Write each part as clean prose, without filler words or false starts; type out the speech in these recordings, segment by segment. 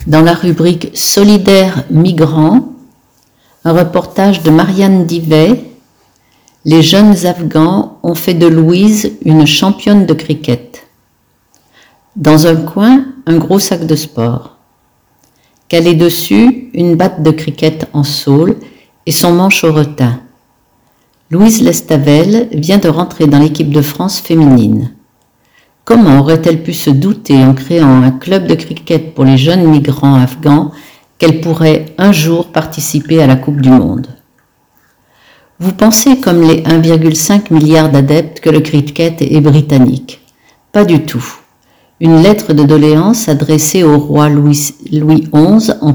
Dans la rubrique Solidaires migrants, un reportage de Marianne Divet, les jeunes Afghans ont fait de Louise une championne de cricket. Dans un coin, un gros sac de sport. Calé dessus, une batte de cricket en saule et son manche au retin. Louise Lestavel vient de rentrer dans l'équipe de France féminine. Comment aurait-elle pu se douter en créant un club de cricket pour les jeunes migrants afghans qu'elle pourrait un jour participer à la Coupe du Monde? Vous pensez comme les 1,5 milliard d'adeptes que le cricket est britannique. Pas du tout. Une lettre de doléance adressée au roi Louis XI en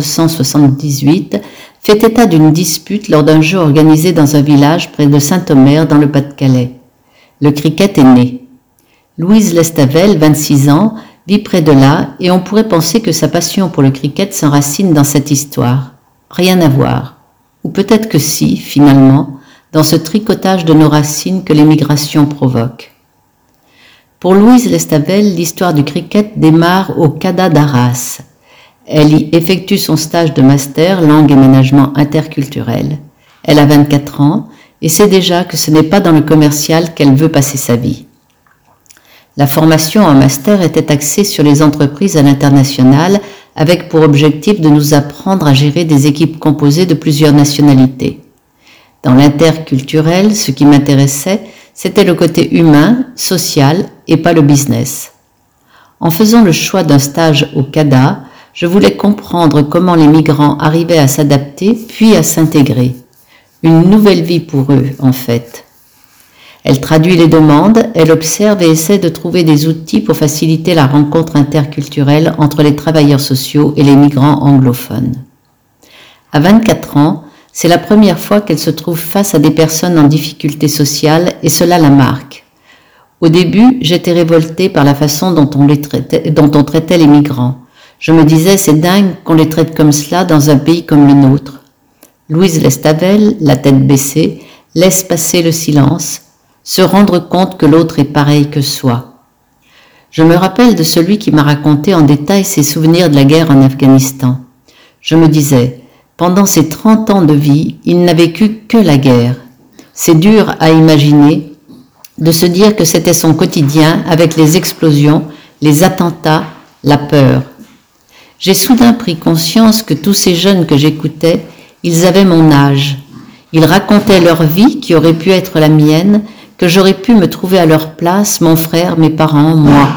1478 fait état d'une dispute lors d'un jeu organisé dans un village près de Saint-Omer dans le Pas-de-Calais. Le cricket est né. Louise Lestavel, 26 ans, vit près de là et on pourrait penser que sa passion pour le cricket s'enracine dans cette histoire. Rien à voir. Ou peut-être que si, finalement, dans ce tricotage de nos racines que l'émigration provoque. Pour Louise Lestavel, l'histoire du cricket démarre au CADA d'Arras. Elle y effectue son stage de master langue et management interculturel. Elle a 24 ans et sait déjà que ce n'est pas dans le commercial qu'elle veut passer sa vie. La formation en master était axée sur les entreprises à l'international avec pour objectif de nous apprendre à gérer des équipes composées de plusieurs nationalités. Dans l'interculturel, ce qui m'intéressait, c'était le côté humain, social et pas le business. En faisant le choix d'un stage au CADA, je voulais comprendre comment les migrants arrivaient à s'adapter puis à s'intégrer. Une nouvelle vie pour eux, en fait. Elle traduit les demandes, elle observe et essaie de trouver des outils pour faciliter la rencontre interculturelle entre les travailleurs sociaux et les migrants anglophones. À 24 ans, c'est la première fois qu'elle se trouve face à des personnes en difficulté sociale et cela la marque. Au début, j'étais révoltée par la façon dont on traitait les migrants. Je me disais, c'est dingue qu'on les traite comme cela dans un pays comme le nôtre. Louise Lestavel, la tête baissée, laisse passer le silence, se rendre compte que l'autre est pareil que soi. Je me rappelle de celui qui m'a raconté en détail ses souvenirs de la guerre en Afghanistan. Je me disais, pendant ses 30 ans de vie, il n'a vécu que la guerre. C'est dur à imaginer de se dire que c'était son quotidien avec les explosions, les attentats, la peur. J'ai soudain pris conscience que tous ces jeunes que j'écoutais, ils avaient mon âge. Ils racontaient leur vie qui aurait pu être la mienne, que j'aurais pu me trouver à leur place, mon frère, mes parents, moi.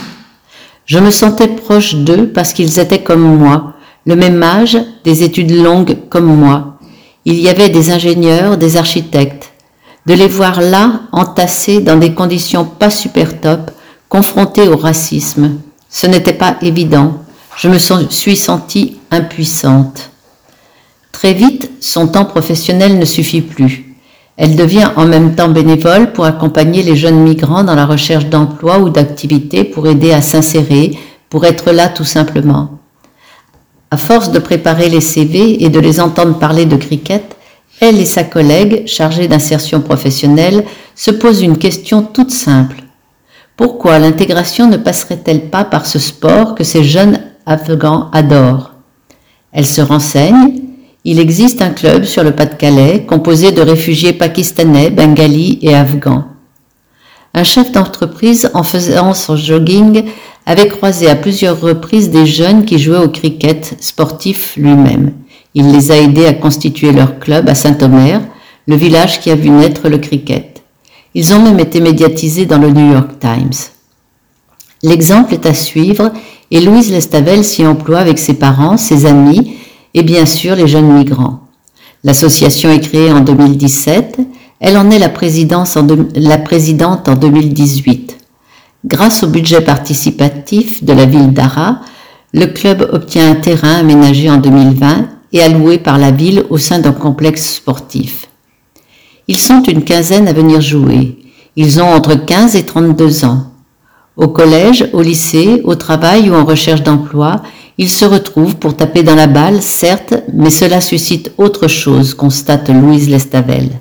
Je me sentais proche d'eux parce qu'ils étaient comme moi, le même âge, des études longues comme moi. Il y avait des ingénieurs, des architectes. De les voir là, entassés dans des conditions pas super top, confrontés au racisme, ce n'était pas évident. Je me suis sentie impuissante. Très vite, son temps professionnel ne suffit plus. Elle devient en même temps bénévole pour accompagner les jeunes migrants dans la recherche d'emploi ou d'activités pour aider à s'insérer, pour être là tout simplement. À force de préparer les CV et de les entendre parler de cricket, elle et sa collègue, chargée d'insertion professionnelle, se posent une question toute simple. Pourquoi l'intégration ne passerait-elle pas par ce sport que ces jeunes Afghans adorent? Elle se renseigne. Il existe un club sur le Pas-de-Calais composé de réfugiés pakistanais, bengalis et afghans. Un chef d'entreprise, en faisant son jogging, avait croisé à plusieurs reprises des jeunes qui jouaient au cricket sportif lui-même. Il les a aidés à constituer leur club à Saint-Omer, le village qui a vu naître le cricket. Ils ont même été médiatisés dans le New York Times. L'exemple est à suivre et Louise Lestavel s'y emploie avec ses parents, ses amis et bien sûr les jeunes migrants. L'association est créée en 2017, elle en est la présidente en 2018. Grâce au budget participatif de la ville d'Arras, le club obtient un terrain aménagé en 2020 et alloué par la ville au sein d'un complexe sportif. Ils sont une quinzaine à venir jouer. Ils ont entre 15 et 32 ans. Au collège, au lycée, au travail ou en recherche d'emploi, ils se retrouvent pour taper dans la balle, certes, mais cela suscite autre chose, constate Louise Lestavel.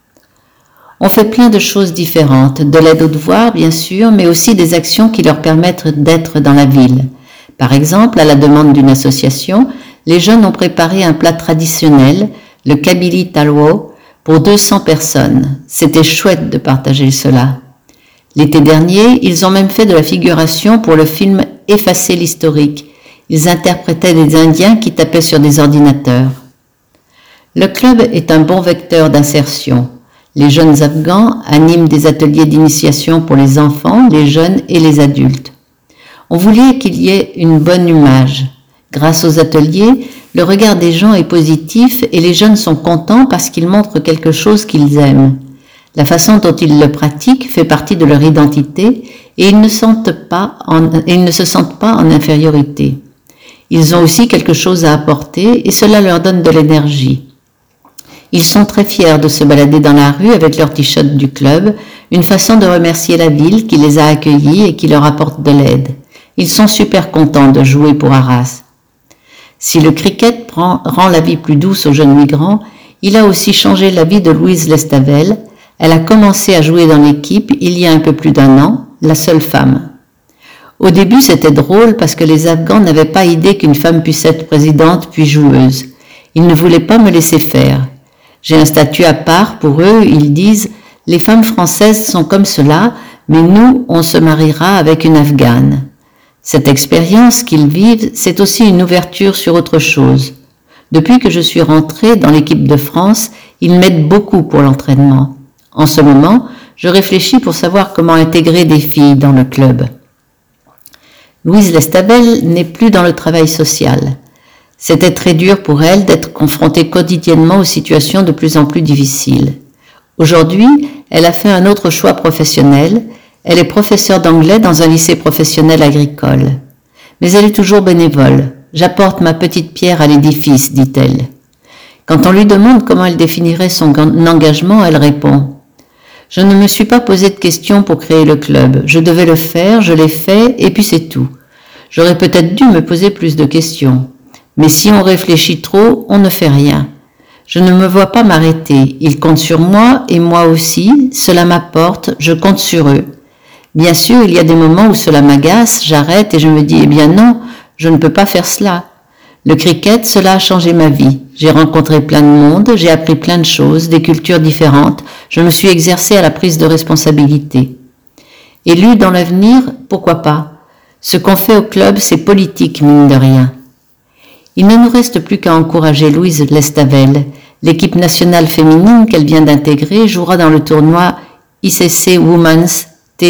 On fait plein de choses différentes, de l'aide aux devoirs bien sûr, mais aussi des actions qui leur permettent d'être dans la ville. Par exemple, à la demande d'une association, les jeunes ont préparé un plat traditionnel, le Kabylie Talwo, pour 200 personnes. C'était chouette de partager cela. L'été dernier, ils ont même fait de la figuration pour le film Effacer l'historique. Ils interprétaient des Indiens qui tapaient sur des ordinateurs. Le club est un bon vecteur d'insertion. Les jeunes Afghans animent des ateliers d'initiation pour les enfants, les jeunes et les adultes. On voulait qu'il y ait une bonne image. Grâce aux ateliers, le regard des gens est positif et les jeunes sont contents parce qu'ils montrent quelque chose qu'ils aiment. La façon dont ils le pratiquent fait partie de leur identité et ils ne se sentent pas en infériorité. Ils ont aussi quelque chose à apporter et cela leur donne de l'énergie. Ils sont très fiers de se balader dans la rue avec leur t-shirt du club, une façon de remercier la ville qui les a accueillis et qui leur apporte de l'aide. Ils sont super contents de jouer pour Arras. Si le cricket rend la vie plus douce aux jeunes migrants, il a aussi changé la vie de Louise Lestavel. Elle a commencé à jouer dans l'équipe il y a un peu plus d'1 an, la seule femme. Au début, c'était drôle parce que les Afghans n'avaient pas idée qu'une femme puisse être présidente puis joueuse. Ils ne voulaient pas me laisser faire. J'ai un statut à part pour eux, ils disent « Les femmes françaises sont comme cela, mais nous, on se mariera avec une Afghane ». Cette expérience qu'ils vivent, c'est aussi une ouverture sur autre chose. Depuis que je suis rentrée dans l'équipe de France, ils m'aident beaucoup pour l'entraînement. En ce moment, je réfléchis pour savoir comment intégrer des filles dans le club. Louise Lestavel n'est plus dans le travail social. C'était très dur pour elle d'être confrontée quotidiennement aux situations de plus en plus difficiles. Aujourd'hui, elle a fait un autre choix professionnel. Elle est professeure d'anglais dans un lycée professionnel agricole. Mais elle est toujours bénévole. J'apporte ma petite pierre à l'édifice, dit-elle. Quand on lui demande comment elle définirait son engagement, elle répond « Je ne me suis pas posé de questions pour créer le club. Je devais le faire, je l'ai fait, et puis c'est tout. J'aurais peut-être dû me poser plus de questions. Mais si on réfléchit trop, on ne fait rien. Je ne me vois pas m'arrêter. Ils comptent sur moi et moi aussi. Cela m'apporte, je compte sur eux. Bien sûr, il y a des moments où cela m'agace, j'arrête et je me dis « Eh bien non, je ne peux pas faire cela. » Le cricket, cela a changé ma vie. J'ai rencontré plein de monde, j'ai appris plein de choses, des cultures différentes. Je me suis exercée à la prise de responsabilité. Élue dans l'avenir, pourquoi pas? Ce qu'on fait au club, c'est politique, mine de rien. Il ne nous reste plus qu'à encourager Louise Lestavel. L'équipe nationale féminine qu'elle vient d'intégrer jouera dans le tournoi ICC Women's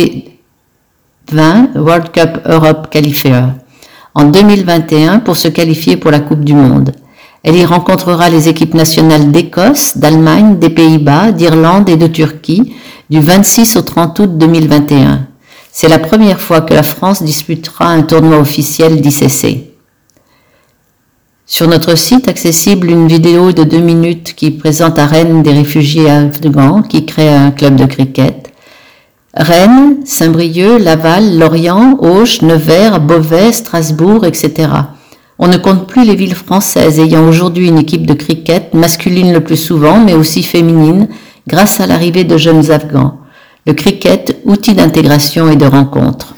T20 World Cup Europe Qualifier en 2021 pour se qualifier pour la Coupe du Monde. Elle y rencontrera les équipes nationales d'Écosse, d'Allemagne, des Pays-Bas, d'Irlande et de Turquie du 26 au 30 août 2021. C'est la première fois que la France disputera un tournoi officiel d'ICC. Sur notre site accessible une vidéo de 2 minutes qui présente à Rennes des réfugiés afghans qui créent un club de cricket. Rennes, Saint-Brieuc, Laval, Lorient, Auch, Nevers, Beauvais, Strasbourg, etc. On ne compte plus les villes françaises ayant aujourd'hui une équipe de cricket, masculine le plus souvent, mais aussi féminine, grâce à l'arrivée de jeunes Afghans. Le cricket, outil d'intégration et de rencontre.